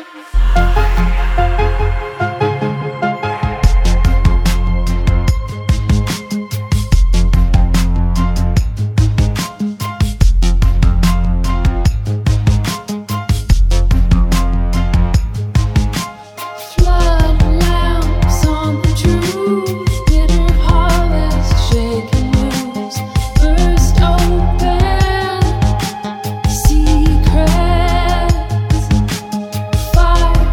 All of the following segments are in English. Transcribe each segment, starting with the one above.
Fire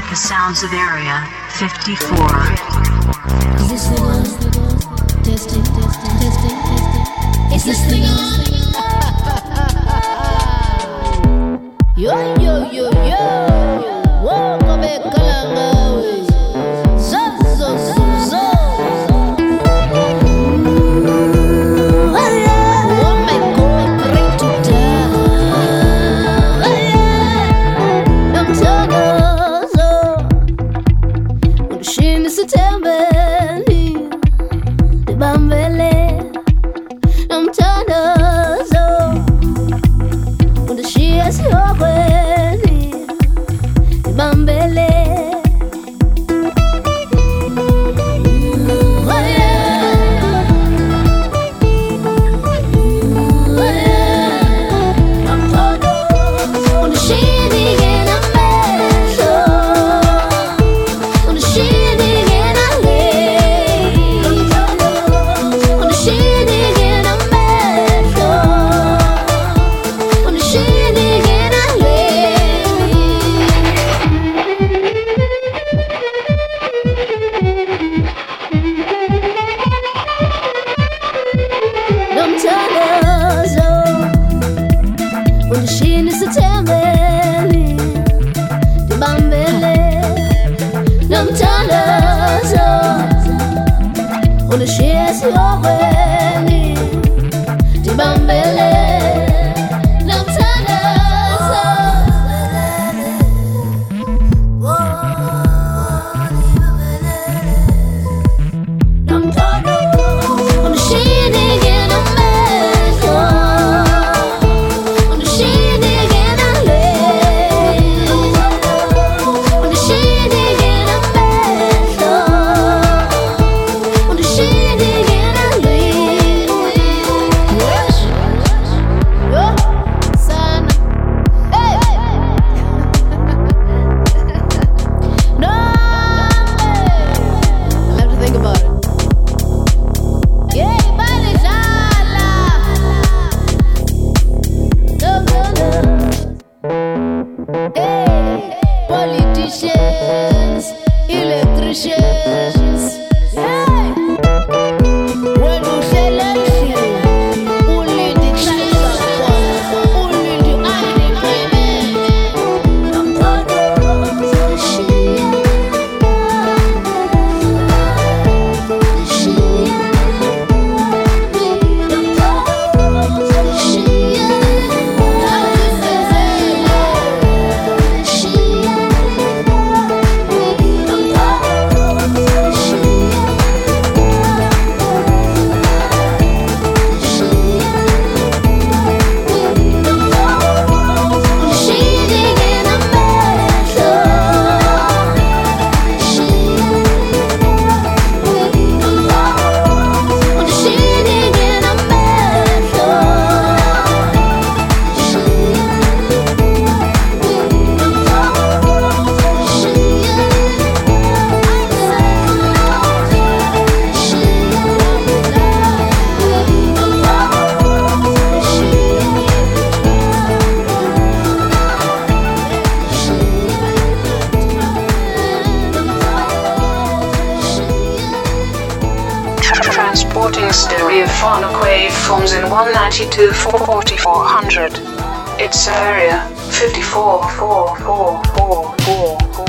the sounds of Area 54. Is this thing on? Testing. Is this thing on? Yo. Whoa, come back, Kalanga. Zo. Stereophonic wave forms in 192 4400. It's area 54.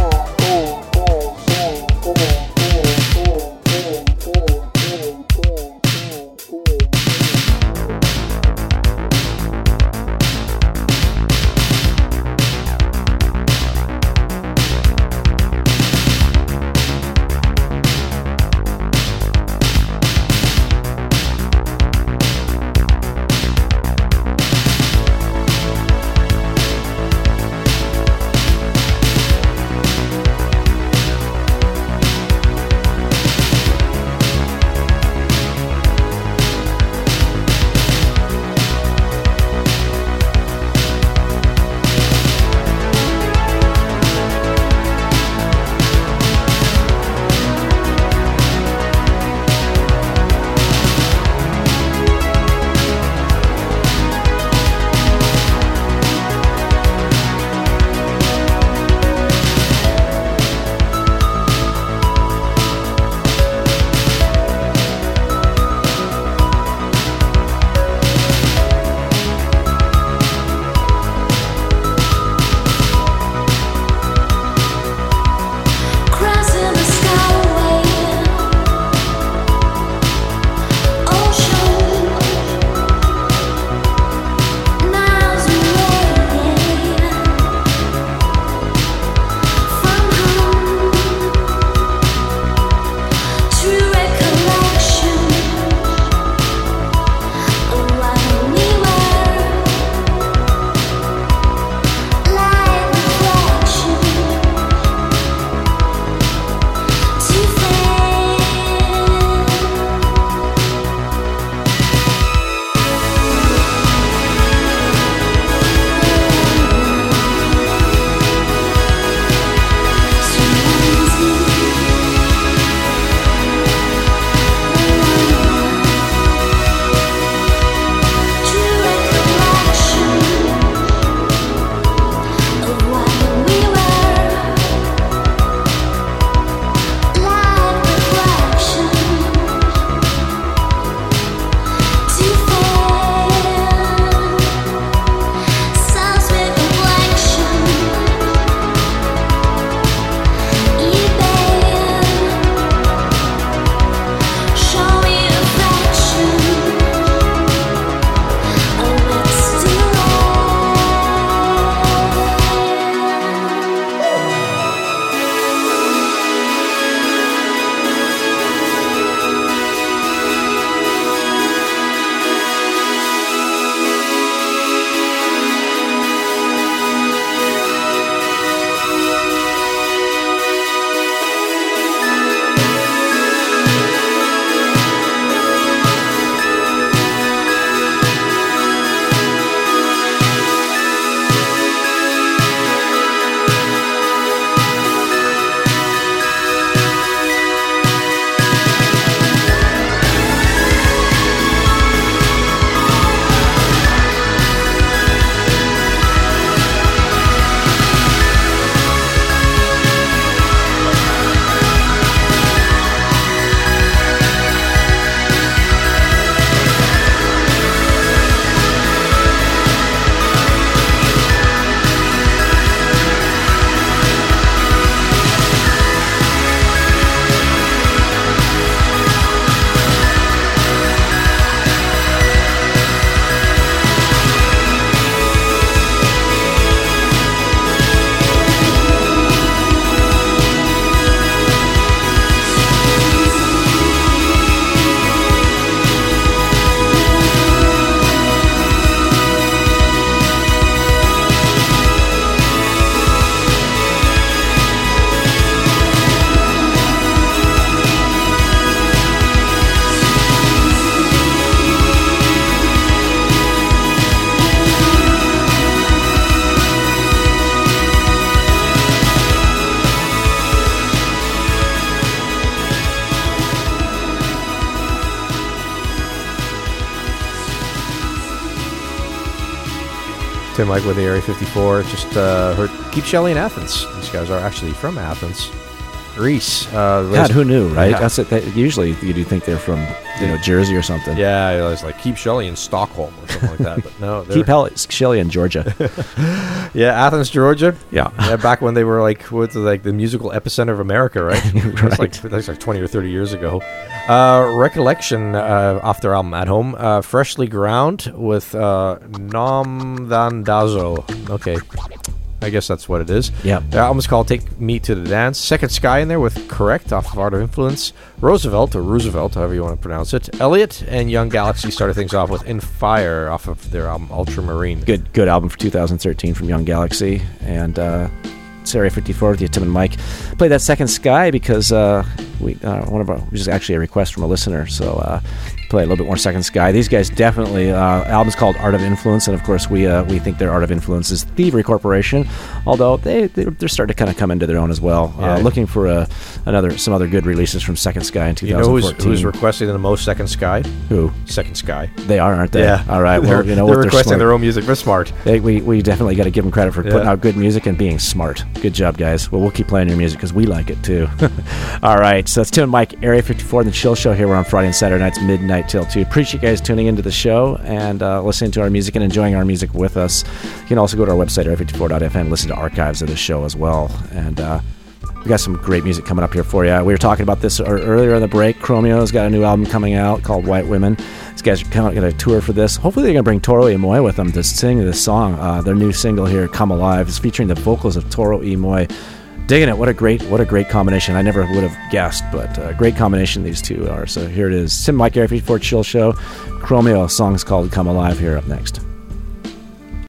Tim Mike with the Area 54. Just heard Keep Shelley in Athens. These guys are actually from Athens, Greece. God, who knew, right? Yeah. That's it. Usually you do think they're from Jersey or something. Yeah, it was like Keep Shelley in Stockholm or something like that. But no, Keep Shelley in Georgia. Yeah, Athens, Georgia. Yeah. Back when they were like the musical epicenter of America, right? Right. That's like 20 or 30 years ago. Recollection off their album At Home, Freshly Ground with Nam Dan Dazo. Okay. I guess that's what it is. Yeah. The album's called Take Me to the Dance. Second Sky in there with Correct off of Art of Influence. Roosevelt, or Roosevelt, however you want to pronounce it. Elliot and Young Galaxy started things off with In Fire off of their album Ultramarine. Good album for 2013 from Young Galaxy. And it's Area 54 with you, Tim and Mike. Played that Second Sky because which is actually a request from a listener. So play a little bit more Second Sky. These guys definitely, album's called Art of Influence, and of course we think their Art of Influence is Thievery Corporation, although they're starting to kind of come into their own as well. Yeah. Looking for some other good releases from Second Sky in 2014. You know who's requesting the most Second Sky? Who? Second Sky. They are, aren't they? Yeah. All right. Well, they're what, requesting their own music. They're smart. We definitely got to give them credit for putting out good music and being smart. Good job, guys. Well, we'll keep playing your music because we like it too. All right. So that's Tim and Mike, Area 54, the Chill Show here. We're on Friday and Saturday nights, midnight till 2. Appreciate you guys tuning into the show and listening to our music and enjoying our music with us. You can also go to our website, area54.fm, listen to archives of the show as well. And we got some great music coming up here for you. We were talking about this earlier in the break. Chromeo's got a new album coming out called White Women. These guys are going to tour for this. Hopefully they're going to bring Toro y Moi with them to sing this song. Their new single here, Come Alive, is featuring the vocals of Toro y Moi. Digging it. What a great combination. I never would have guessed, but great combination these two are. So here it is. Tim Mike, Area 54 Chill Show. Chromeo, song's called Come Alive here up next.